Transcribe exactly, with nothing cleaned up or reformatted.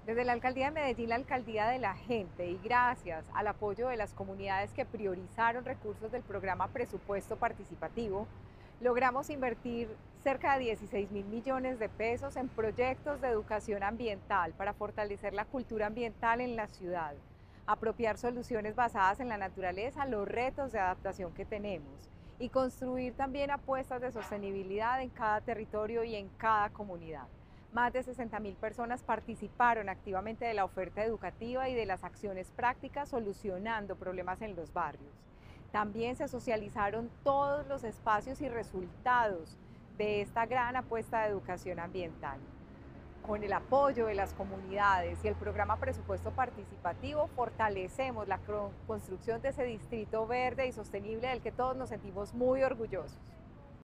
Desde la Alcaldía de Medellín, la Alcaldía de la Gente, y gracias al apoyo de las comunidades que priorizaron recursos del programa Presupuesto Participativo, logramos invertir cerca de dieciséis mil millones de pesos en proyectos de educación ambiental para fortalecer la cultura ambiental en la ciudad, apropiar soluciones basadas en la naturaleza a los retos de adaptación que tenemos y construir también apuestas de sostenibilidad en cada territorio y en cada comunidad. Más de sesenta mil personas participaron activamente de la oferta educativa y de las acciones prácticas solucionando problemas en los barrios. También se socializaron todos los espacios y resultados de esta gran apuesta de educación ambiental. Con el apoyo de las comunidades y el programa Presupuesto Participativo, fortalecemos la construcción de ese distrito verde y sostenible del que todos nos sentimos muy orgullosos.